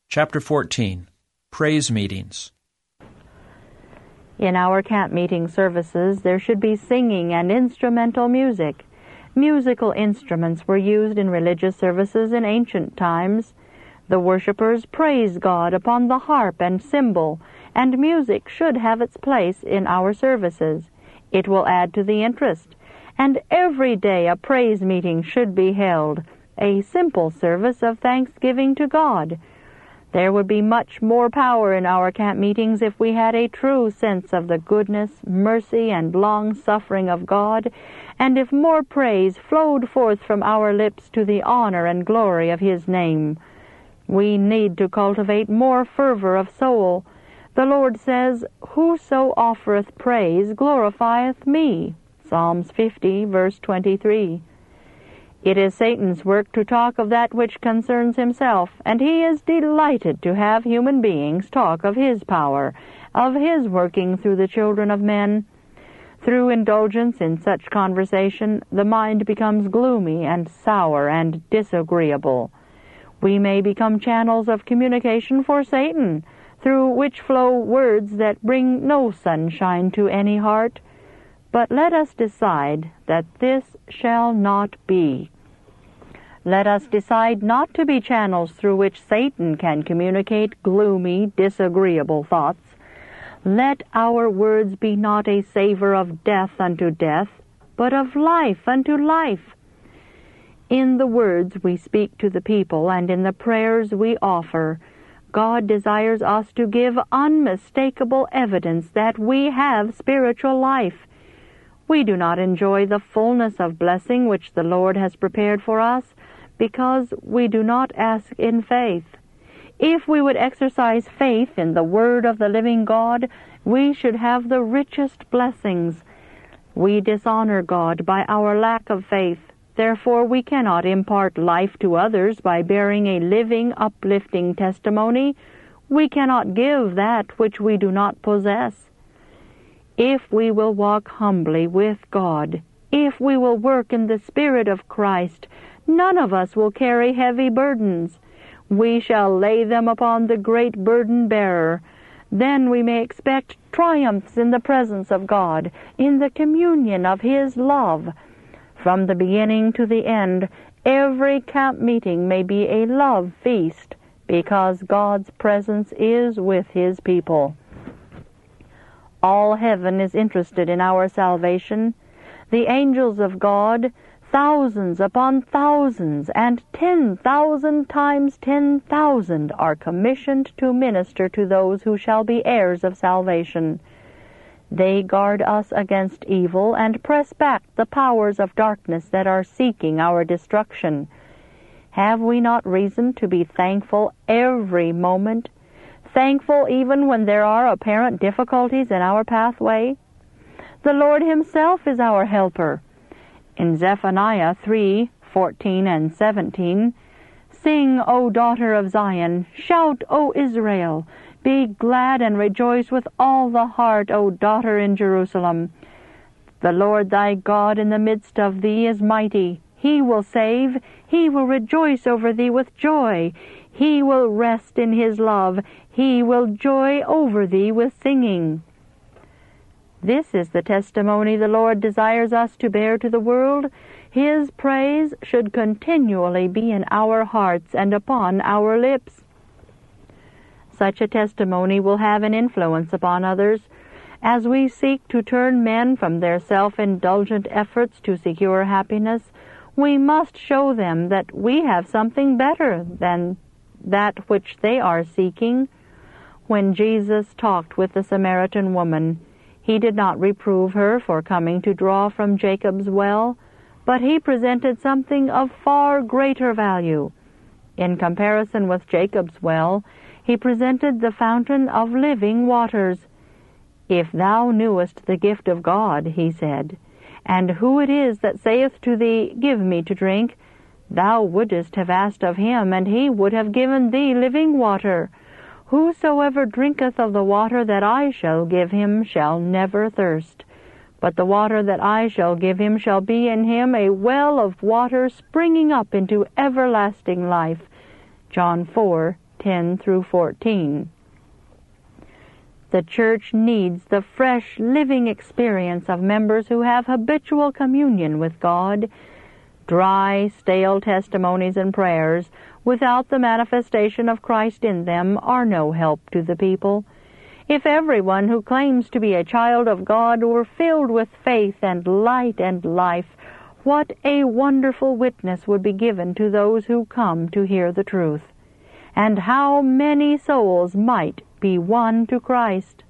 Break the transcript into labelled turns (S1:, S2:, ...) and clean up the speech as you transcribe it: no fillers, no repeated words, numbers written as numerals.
S1: Chapter 14. Praise Meetings.
S2: In our camp meeting services, there should be singing and instrumental music. Musical instruments were used in religious services in ancient times. The worshipers praise God upon the harp and cymbal, and music should have its place in our services. It will add to the interest. And every day a praise meeting should be held, a simple service of thanksgiving to God. There would be much more power in our camp meetings if we had a true sense of the goodness, mercy, and long-suffering of God, and if more praise flowed forth from our lips to the honor and glory of His name. We need to cultivate more fervor of soul. The Lord says, "Whoso offereth praise glorifieth me." Psalms 50, verse 23. It is Satan's work to talk of that which concerns himself, and he is delighted to have human beings talk of his power, of his working through the children of men. Through indulgence in such conversation, the mind becomes gloomy and sour and disagreeable. We may become channels of communication for Satan, through which flow words that bring no sunshine to any heart. But let us decide that this shall not be. Let us decide not to be channels through which Satan can communicate gloomy, disagreeable thoughts. Let our words be not a savor of death unto death, but of life unto life. In the words we speak to the people and in the prayers we offer, God desires us to give unmistakable evidence that we have spiritual life. We do not enjoy the fullness of blessing which the Lord has prepared for us because we do not ask in faith. If we would exercise faith in the Word of the living God, we should have the richest blessings. We dishonor God by our lack of faith. Therefore, we cannot impart life to others by bearing a living, uplifting testimony. We cannot give that which we do not possess. If we will walk humbly with God, if we will work in the Spirit of Christ, none of us will carry heavy burdens. We shall lay them upon the great burden-bearer. Then we may expect triumphs in the presence of God, in the communion of His love. From the beginning to the end, every camp meeting may be a love feast, because God's presence is with His people. All heaven is interested in our salvation. The angels of God, thousands upon thousands, and 10,000 times 10,000, are commissioned to minister to those who shall be heirs of salvation. They guard us against evil and press back the powers of darkness that are seeking our destruction. Have we not reason to be thankful every moment? Thankful even when there are apparent difficulties in our pathway? The Lord Himself is our helper. In Zephaniah 3:14 and 17, "Sing, O daughter of Zion, shout, O Israel, be glad and rejoice with all the heart, O daughter in Jerusalem. The Lord thy God in the midst of thee is mighty. He will save, He will rejoice over thee with joy. He will rest in His love. He will joy over thee with singing." This is the testimony the Lord desires us to bear to the world. His praise should continually be in our hearts and upon our lips. Such a testimony will have an influence upon others. As we seek to turn men from their self-indulgent efforts to secure happiness, we must show them that we have something better than that which they are seeking. When Jesus talked with the Samaritan woman, He did not reprove her for coming to draw from Jacob's well, but He presented something of far greater value. In comparison with Jacob's well, He presented the fountain of living waters. "If thou knewest the gift of God," He said, "and who it is that saith to thee, Give me to drink, thou wouldest have asked of Him, and He would have given thee living water. Whosoever drinketh of the water that I shall give him shall never thirst. But the water that I shall give him shall be in him a well of water springing up into everlasting life." John 4, 10 through 14. The church needs the fresh, living experience of members who have habitual communion with God. Dry, stale testimonies and prayers without the manifestation of Christ in them are no help to the people. If everyone who claims to be a child of God were filled with faith and light and life, what a wonderful witness would be given to those who come to hear the truth, and how many souls might be won to Christ.